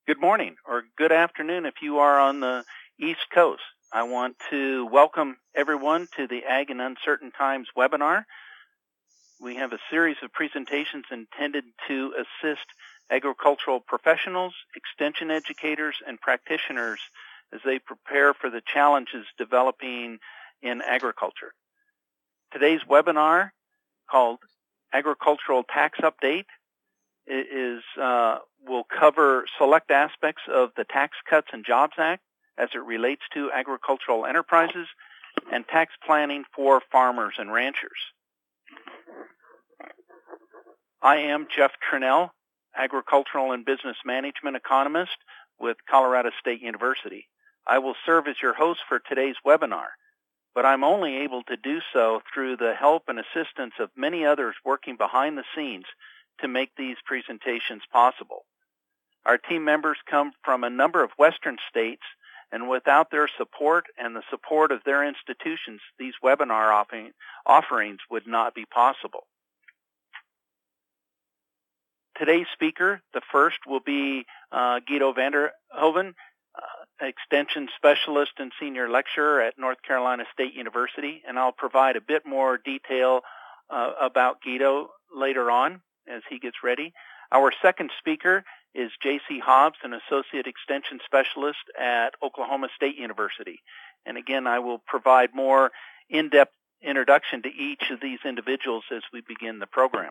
Good morning or good afternoon if you are on the East Coast. I want to welcome everyone to the Ag in Uncertain Times webinar. We have a series of presentations intended to assist agricultural professionals, extension educators, and practitioners as they prepare for the challenges developing in agriculture. Today's webinar, called Agricultural Tax Update, will cover select aspects of the Tax Cuts and Jobs Act as it relates to agricultural enterprises and tax planning for farmers and ranchers. I am Jeff Trinnell, Agricultural and Business Management Economist with Colorado State University. I will serve as your host for today's webinar, but I'm only able to do so through the help and assistance of many others working behind the scenes to make these presentations possible. Our team members come from a number of Western states, and without their support and the support of their institutions, these webinar offerings would not be possible. Today's speaker, the first, will be Guido Vanderhoven, Extension Specialist and Senior Lecturer at North Carolina State University, and I'll provide a bit more detail about Guido later on as he gets ready. Our second speaker is J.C. Hobbs, an Associate Extension Specialist at Oklahoma State University. And again, I will provide more in-depth introduction to each of these individuals as we begin the program.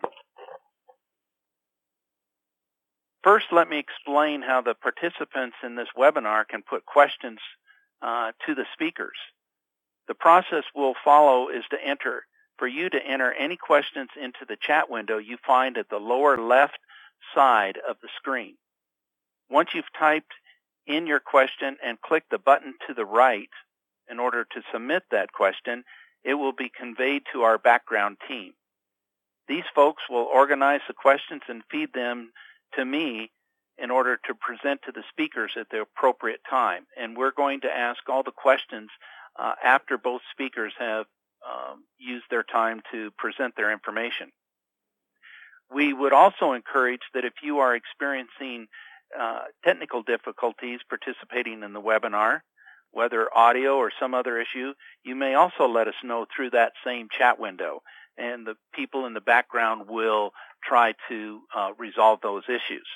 First, let me explain how the participants in this webinar can put questions to the speakers. The process we'll follow is for you to enter any questions into the chat window you find at the lower left side of the screen. Once you've typed in your question and click the button to the right in order to submit that question, it will be conveyed to our background team. These folks will organize the questions and feed them to me in order to present to the speakers at the appropriate time. And we're going to ask all the questions after both speakers have used their time to present their information. We would also encourage that if you are experiencing technical difficulties participating in the webinar, whether audio or some other issue, you may also let us know through that same chat window, and the people in the background will try to resolve those issues.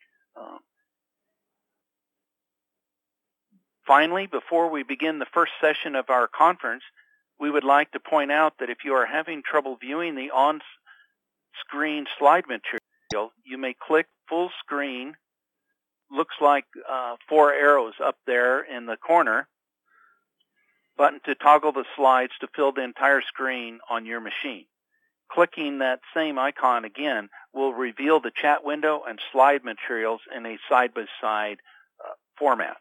Finally, before we begin the first session of our conference, we would like to point out that if you are having trouble viewing the on-screen slide material, you may click full screen. Looks like 4 arrows up there in the corner, button to toggle the slides to fill the entire screen on your machine. Clicking that same icon again will reveal the chat window and slide materials in a side-by-side format.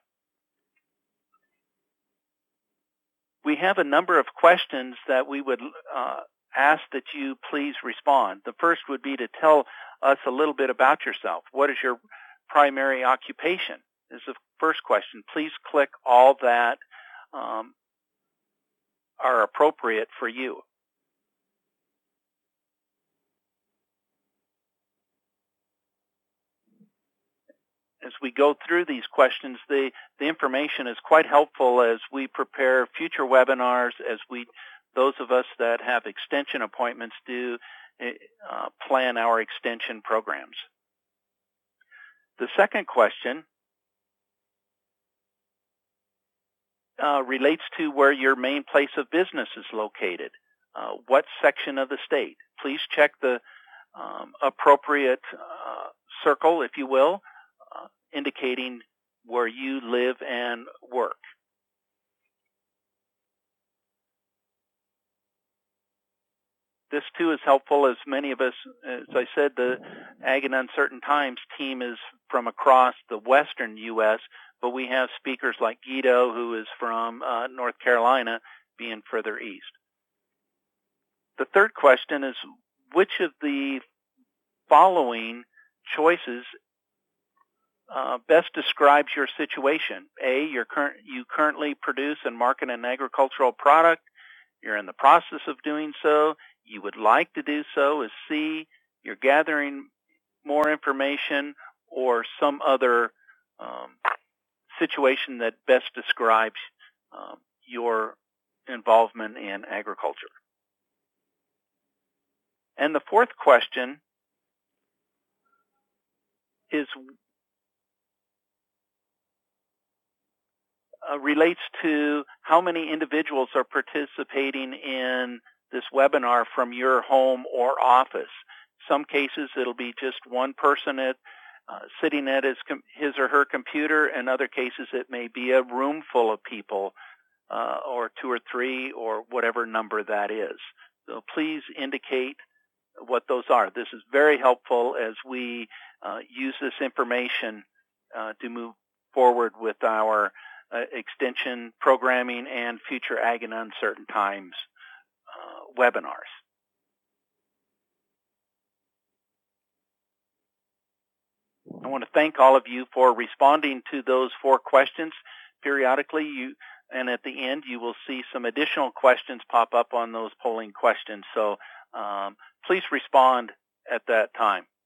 We have a number of questions that we would ask that you please respond. The first would be to tell us a little bit about yourself. What is your primary occupation? Is the first question. Please click all that are appropriate for you. As we go through these questions, the information is quite helpful as we prepare future webinars, as those of us that have extension appointments do plan our extension programs. The second question relates to where your main place of business is located. What section of the state? Please check the appropriate circle, if you will, indicating where you live and work. This too is helpful, as many of us, as I said, the Ag in Uncertain Times team is from across the western U.S., but we have speakers like Guido, who is from North Carolina, being further east. The third question is, which of the following choices best describes your situation? A, you currently produce and market an agricultural product. You're in the process of doing so. You would like to do so. Is C, you're gathering more information, or some other situation that best describes your involvement in agriculture. And the fourth question is relates to how many individuals are participating in this webinar from your home or office. Some cases it'll be just one person sitting at his or her computer. In other cases it may be a room full of people, or 2 or 3 or whatever number that is. So please indicate what those are. This is very helpful as we use this information to move forward with our extension programming and future Ag in Uncertain Times webinars. I want to thank all of you for responding to those 4 questions. Periodically, and at the end, you will see some additional questions pop up on those polling questions. So please respond at that time.